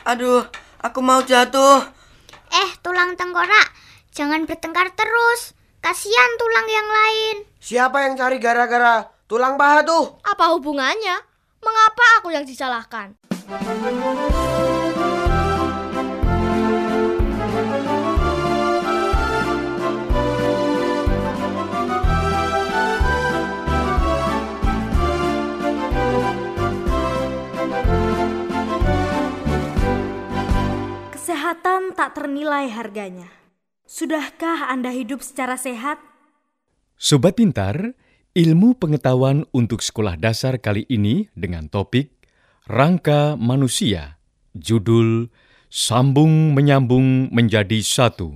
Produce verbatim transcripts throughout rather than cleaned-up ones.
Aduh, aku mau jatuh. Eh, tulang tengkorak, jangan bertengkar terus. Kasihan tulang yang lain. Siapa yang cari gara-gara tulang paha tuh? Apa hubungannya? Mengapa aku yang disalahkan? Kesehatan tak ternilai harganya. Sudahkah Anda hidup secara sehat? Sobat Pintar, ilmu pengetahuan untuk sekolah dasar kali ini dengan topik Rangka Manusia. Judul Sambung Menyambung Menjadi Satu.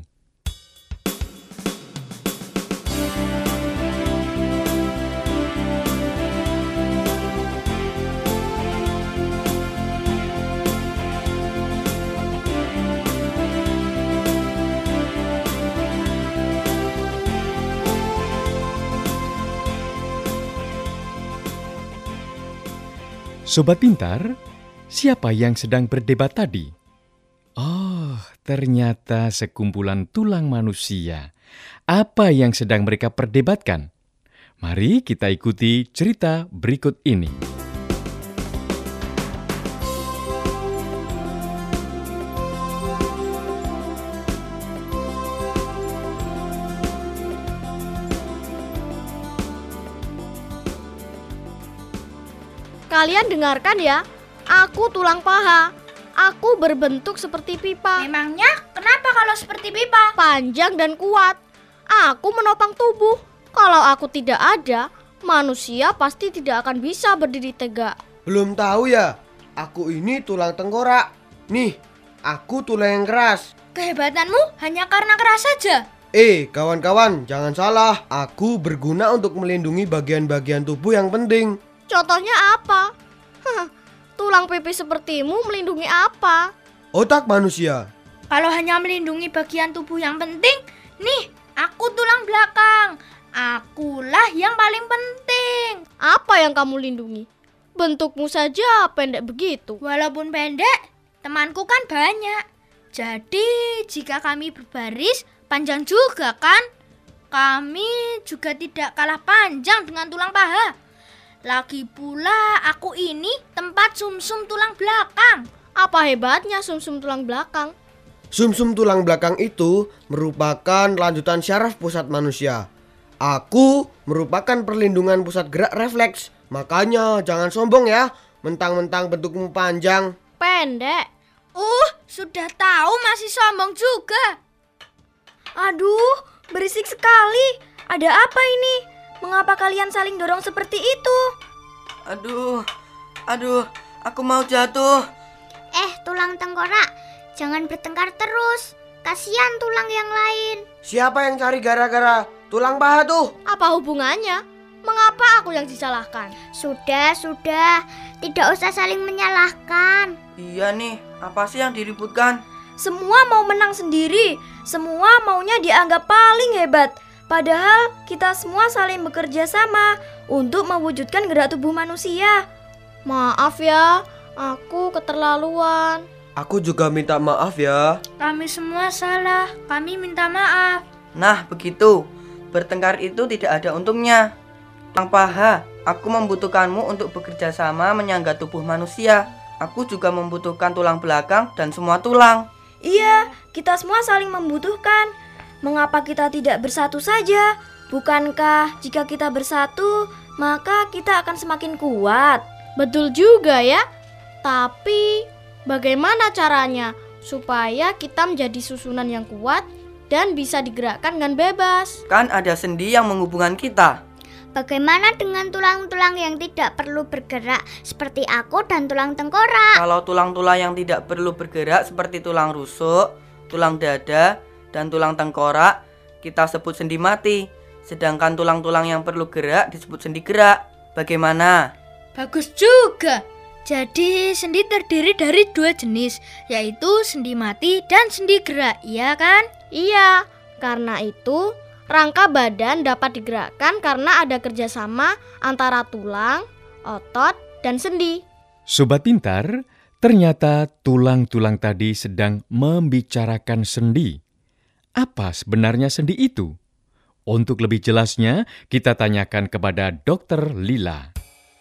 Sobat Pintar, siapa yang sedang berdebat tadi? Oh, ternyata sekumpulan tulang manusia. Apa yang sedang mereka perdebatkan? Mari kita ikuti cerita berikut ini. Kalian dengarkan ya, aku tulang paha. Aku berbentuk seperti pipa. Memangnya kenapa kalau seperti pipa? Panjang dan kuat. Aku menopang tubuh. Kalau aku tidak ada, manusia pasti tidak akan bisa berdiri tegak. Belum tahu ya, aku ini tulang tengkorak. Nih, aku tulang yang keras. Kehebatanmu hanya karena keras saja. Eh, kawan-kawan, jangan salah. Aku berguna untuk melindungi bagian-bagian tubuh yang penting. Contohnya apa? Hah, tulang pipi sepertimu melindungi apa? Otak manusia. Kalau hanya melindungi bagian tubuh yang penting, nih, aku tulang belakang. Akulah yang paling penting. Apa yang kamu lindungi? Bentukmu saja pendek begitu. Walaupun pendek, temanku kan banyak. Jadi, jika kami berbaris, panjang juga kan? Kami juga tidak kalah panjang dengan tulang paha. Lagi pula aku ini tempat sumsum tulang belakang. Apa hebatnya sumsum tulang belakang? Sumsum tulang belakang itu merupakan lanjutan syaraf pusat manusia. Aku merupakan perlindungan pusat gerak refleks. Makanya jangan sombong ya, mentang-mentang bentukmu panjang. Pendek. Uh, sudah tahu masih sombong juga. Aduh, berisik sekali. Ada apa ini? Mengapa kalian saling dorong seperti itu? Aduh, aduh, aku mau jatuh. Eh, tulang tengkorak, jangan bertengkar terus. Kasihan tulang yang lain. Siapa yang cari gara-gara tulang paha tuh? Apa hubungannya? Mengapa aku yang disalahkan? Sudah, sudah. Tidak usah saling menyalahkan. Iya nih, apa sih yang diributkan? Semua mau menang sendiri. Semua maunya dianggap paling hebat. Padahal kita semua saling bekerja sama untuk mewujudkan gerak tubuh manusia. Maaf ya, aku keterlaluan. Aku juga minta maaf ya. Kami semua salah. Kami minta maaf. Nah, begitu. Bertengkar itu tidak ada untungnya. Tulang paha, aku membutuhkanmu untuk bekerja sama menyangga tubuh manusia. Aku juga membutuhkan tulang belakang dan semua tulang. Iya, kita semua saling membutuhkan. Mengapa kita tidak bersatu saja? Bukankah jika kita bersatu, maka kita akan semakin kuat? Betul juga ya. Tapi bagaimana caranya supaya kita menjadi susunan yang kuat dan bisa digerakkan dengan bebas? Kan ada sendi yang menghubungkan kita. Bagaimana dengan tulang-tulang yang tidak perlu bergerak seperti aku dan tulang tengkorak? Kalau tulang-tulang yang tidak perlu bergerak seperti tulang rusuk, tulang dada, dan tulang tengkorak kita sebut sendi mati. Sedangkan tulang-tulang yang perlu gerak disebut sendi gerak. Bagaimana? Bagus juga. Jadi sendi terdiri dari dua jenis, yaitu sendi mati dan sendi gerak, iya kan? Iya, karena itu rangka badan dapat digerakkan karena ada kerjasama antara tulang, otot, dan sendi. Sobat Pintar, Ternyata tulang-tulang tadi sedang membicarakan sendi. Apa sebenarnya sendi itu? Untuk lebih jelasnya, kita tanyakan kepada dokter Lila.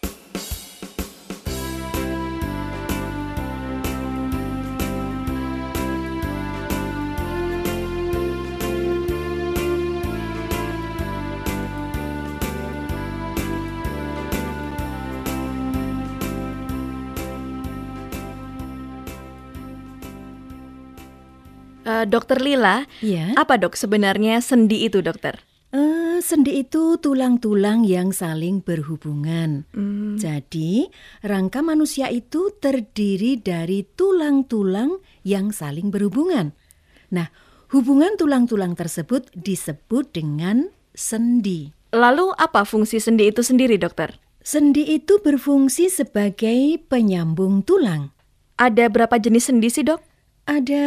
Uh, dokter Lila, Ya, apa dok sebenarnya sendi itu dokter? eh, sendi itu tulang-tulang yang saling berhubungan. Hmm. Jadi, rangka manusia itu terdiri dari tulang-tulang yang saling berhubungan. Nah, hubungan tulang-tulang tersebut disebut dengan sendi. Lalu apa fungsi sendi itu sendiri dokter? Sendi itu berfungsi sebagai penyambung tulang. Ada berapa jenis sendi sih dok? Ada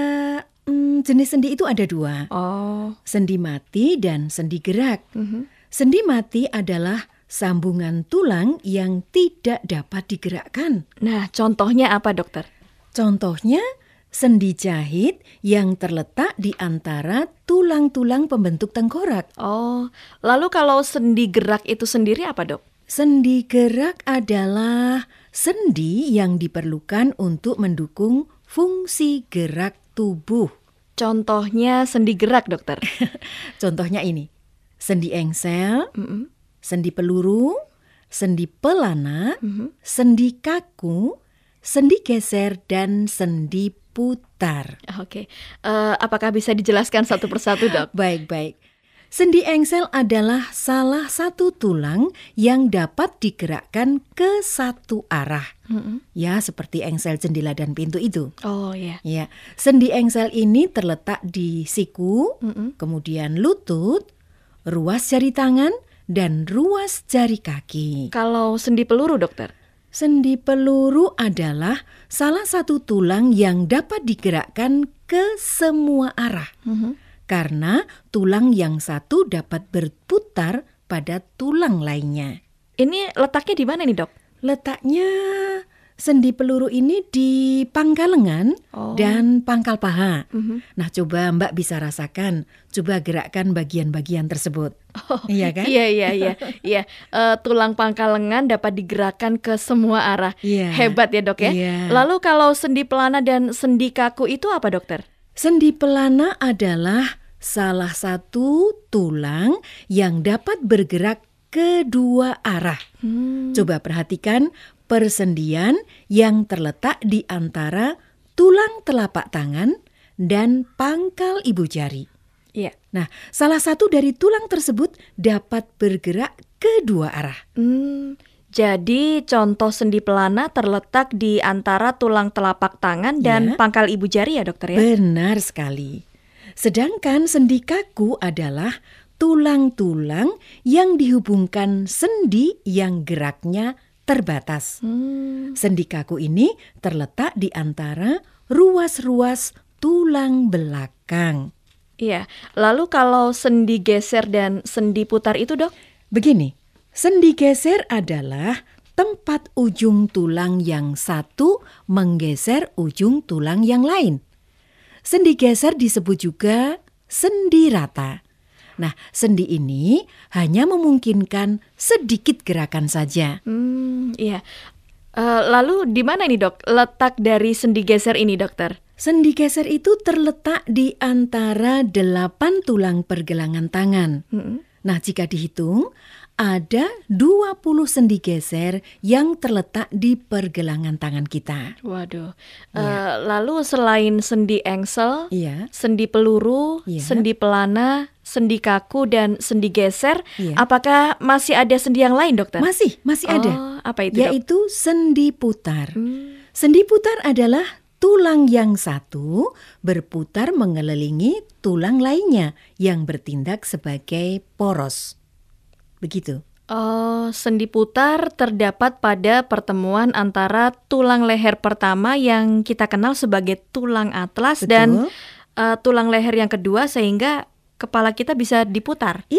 hmm, jenis sendi itu ada dua. Oh. Sendi mati dan sendi gerak. Mhm. Sendi mati adalah sambungan tulang yang tidak dapat digerakkan. Nah, contohnya apa dokter? Contohnya, sendi jahit yang terletak di antara tulang-tulang pembentuk tengkorak. Oh, lalu kalau sendi gerak itu sendiri apa dok? Sendi gerak adalah sendi yang diperlukan untuk mendukung fungsi gerak tubuh. Contohnya sendi gerak dokter. Contohnya ini, sendi engsel, Mm-mm. sendi peluru, sendi pelana, Mhm. sendi kaku, sendi geser, dan sendi putar. Oke, Eh, apakah bisa dijelaskan satu persatu dok? Baik-baik. Sendi engsel adalah salah satu tulang yang dapat digerakkan ke satu arah. Mm-mm. Ya, seperti engsel jendela dan pintu itu. Oh ya. Ya, sendi engsel ini terletak di siku, Mm-mm. kemudian lutut, ruas jari tangan, dan ruas jari kaki. Kalau sendi peluru dokter? Sendi peluru adalah salah satu tulang yang dapat digerakkan ke semua arah. Mhm. Karena tulang yang satu dapat berputar pada tulang lainnya. Ini letaknya di mana nih dok? Letaknya sendi peluru ini di pangkal lengan Oh. dan pangkal paha. Mhm. Nah, coba Mbak bisa rasakan, coba gerakkan bagian-bagian tersebut. Oh, Iya kan? Iya iya iya iya. Eh, tulang pangkal lengan dapat digerakkan ke semua arah. Iya. Hebat ya dok ya. Iya. Lalu kalau sendi pelana dan sendi kaku itu apa dokter? Sendi pelana adalah salah satu tulang yang dapat bergerak kedua arah. Hmm. Coba perhatikan persendian yang terletak di antara tulang telapak tangan dan pangkal ibu jari. Iya. Nah, salah satu dari tulang tersebut dapat bergerak kedua arah. Hmm. Jadi contoh sendi pelana terletak di antara tulang telapak tangan dan Ya. pangkal ibu jari ya dokter ya? Benar sekali. Sedangkan sendi kaku adalah tulang-tulang yang dihubungkan sendi yang geraknya terbatas. Hmm. Sendi kaku ini terletak di antara ruas-ruas tulang belakang. Iya. Lalu kalau sendi geser dan sendi putar itu dok? Begini, sendi geser adalah tempat ujung tulang yang satu menggeser ujung tulang yang lain. Sendi geser disebut juga sendi rata. Nah, sendi ini hanya memungkinkan sedikit gerakan saja. Hmm, iya. Eh, lalu di mana ini dok letak dari sendi geser ini dokter? Sendi geser itu terletak di antara delapan tulang pergelangan tangan. Mm-mm. Nah, jika dihitung, ada dua puluh sendi geser yang terletak di pergelangan tangan kita. Waduh. Iya. Eh, lalu selain sendi engsel, Iya, sendi peluru, Iya. sendi pelana, sendi kaku dan sendi geser, Iya. apakah masih ada sendi yang lain dokter? masih, masih ada. Oh, apa itu dok? Yaitu sendi putar. Hmm. Sendi putar adalah tulang yang satu berputar mengelilingi tulang lainnya yang bertindak sebagai poros. Begitu. Oh, sendi putar terdapat pada pertemuan antara tulang leher pertama yang kita kenal sebagai tulang atlas dan Betul. eh, tulang leher yang kedua sehingga kepala kita bisa diputar. Iya,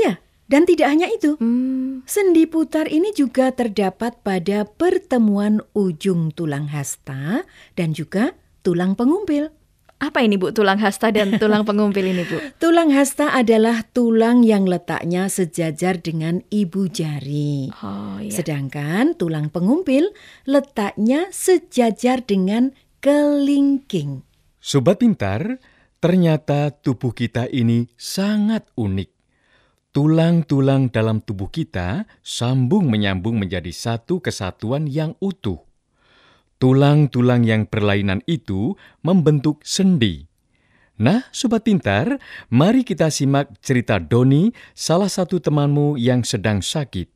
Dan tidak hanya itu, Hmm. sendi putar ini juga terdapat pada pertemuan ujung tulang hasta dan juga tulang pengumpil. Apa ini Bu, tulang hasta dan tulang pengumpil ini Bu? Tulang hasta adalah tulang yang letaknya sejajar dengan ibu jari. Oh iya. Sedangkan tulang pengumpil letaknya sejajar dengan kelingking. Sobat Pintar, ternyata tubuh kita ini sangat unik. Tulang-tulang dalam tubuh kita sambung menyambung menjadi satu kesatuan yang utuh. Tulang-tulang yang berlainan itu membentuk sendi. Nah, Sobat Pintar, mari kita simak cerita Doni, salah satu temanmu yang sedang sakit.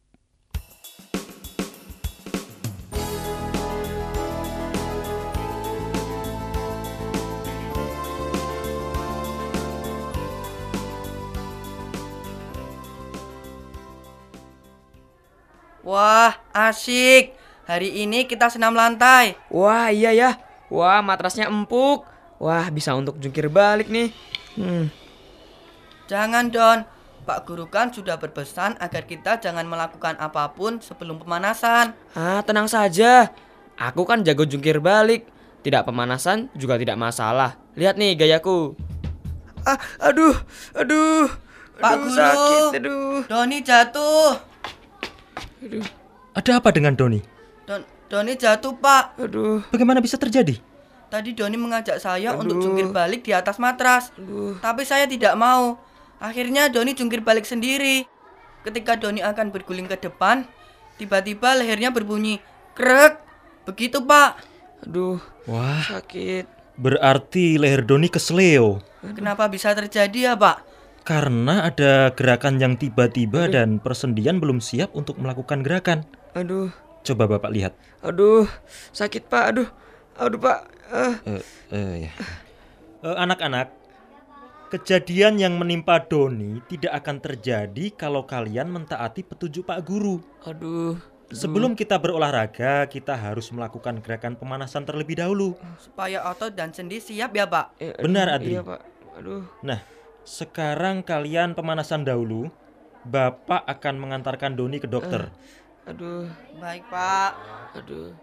Wah, asik. Hari ini kita senam lantai. Wah iya ya. Wah matrasnya empuk. Wah bisa untuk jungkir balik nih. Hmm. Jangan, Don. Pak Guru kan sudah berpesan agar kita jangan melakukan apapun sebelum pemanasan. Ah tenang saja. Aku kan jago jungkir balik. Tidak pemanasan juga tidak masalah. Lihat nih gayaku. Ah aduh, aduh. Pak aduh, Guru, sakit, aduh. Doni jatuh. Ada apa dengan Doni? Don, Doni jatuh, Pak. Aduh. Bagaimana bisa terjadi? Tadi Doni mengajak saya Aduh. untuk jungkir balik di atas matras. Aduh. Tapi saya tidak mau. Akhirnya Doni jungkir balik sendiri. Ketika Doni akan berguling ke depan, tiba-tiba lehernya berbunyi krek. Begitu, Pak. Aduh. Wah, Sakit. berarti leher Doni kesleo. Kenapa bisa terjadi ya, Pak? Karena ada gerakan yang tiba-tiba dan persendian belum siap untuk melakukan gerakan. Aduh. Coba Bapak lihat. Aduh. Sakit Pak. Aduh. Aduh Pak. Ah. Eh, eh, ya. Eh, anak-anak, kejadian yang menimpa Doni tidak akan terjadi kalau kalian mentaati petunjuk Pak Guru. Aduh. Sebelum kita berolahraga, kita harus melakukan gerakan pemanasan terlebih dahulu. Supaya otot dan sendi siap ya, Pak. Eh, aduh, Benar, Adri. Iya Pak. Aduh. Nah, sekarang kalian pemanasan dahulu. Bapak akan mengantarkan Doni ke dokter. Aduh. Baik, Pak. Aduh.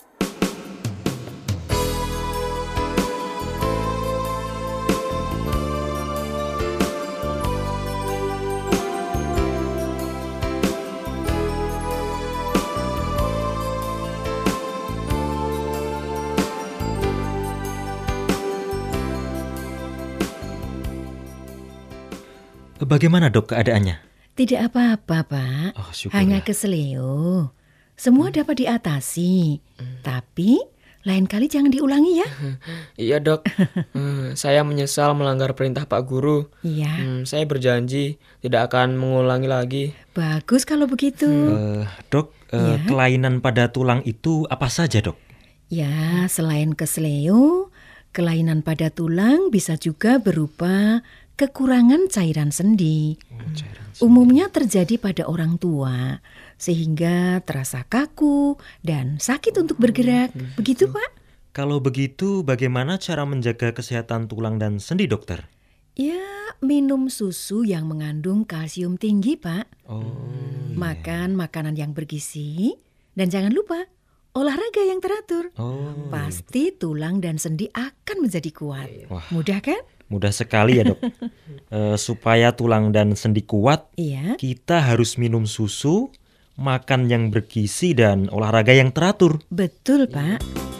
Bagaimana dok keadaannya? Tidak apa-apa, Pak. Oh, syukurlah. Hanya keseleo. Semua dapat diatasi. Tapi lain kali jangan diulangi ya. Iya dok. Hmm, saya menyesal melanggar perintah Pak Guru. Iya. Hmm, saya berjanji tidak akan mengulangi lagi. Bagus kalau begitu. Eh, dok, eh, Ya. kelainan pada tulang itu apa saja dok? Ya, selain keseleo, kelainan pada tulang bisa juga berupa kekurangan cairan sendi. Umumnya terjadi pada orang tua, sehingga terasa kaku dan sakit untuk bergerak. Begitu, Pak? Kalau begitu, bagaimana cara menjaga kesehatan tulang dan sendi dokter? Ya, minum susu yang mengandung kalsium tinggi, Pak. Oh, Makan makanan yang bergizi, dan jangan lupa olahraga yang teratur. oh, Pasti tulang dan sendi akan menjadi kuat. Wah. Mudah kan? mudah sekali ya dok. Eh, supaya tulang dan sendi kuat, Iya. kita harus minum susu, makan yang bergizi dan olahraga yang teratur. Betul, Pak.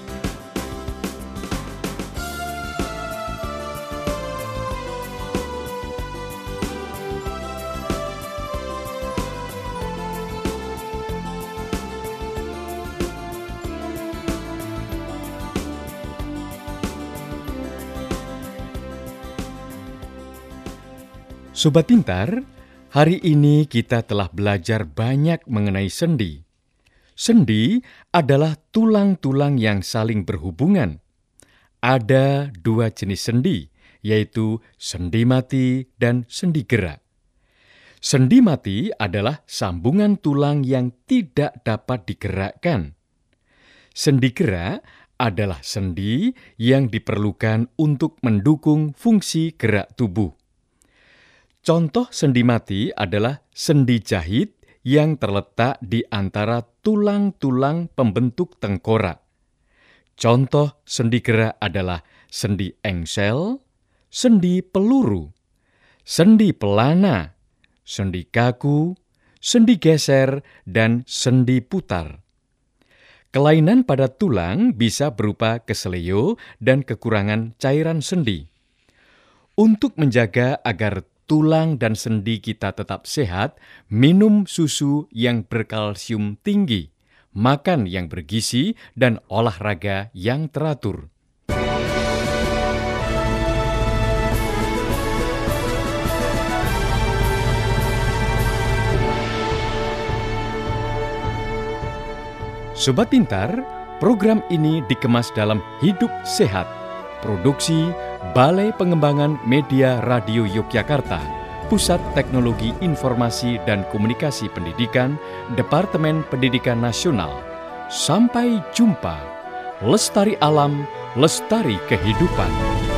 Sobat Pintar, hari ini kita telah belajar banyak mengenai sendi. Sendi adalah tulang-tulang yang saling berhubungan. Ada dua jenis sendi, yaitu sendi mati dan sendi gerak. Sendi mati adalah sambungan tulang yang tidak dapat digerakkan. Sendi gerak adalah sendi yang diperlukan untuk mendukung fungsi gerak tubuh. Contoh sendi mati adalah sendi jahit yang terletak di antara tulang-tulang pembentuk tengkorak. Contoh sendi gerak adalah sendi engsel, sendi peluru, sendi pelana, sendi kaku, sendi geser, dan sendi putar. Kelainan pada tulang bisa berupa keseleo dan kekurangan cairan sendi. Untuk menjaga agar tulang dan sendi kita tetap sehat, minum susu yang berkalsium tinggi, makan yang bergizi, dan olahraga yang teratur. Sobat Pintar, program ini dikemas dalam Hidup Sehat, produksi Balai Pengembangan Media Radio Yogyakarta, Pusat Teknologi Informasi dan Komunikasi Pendidikan, Departemen Pendidikan Nasional. Sampai jumpa. Lestari alam, lestari kehidupan.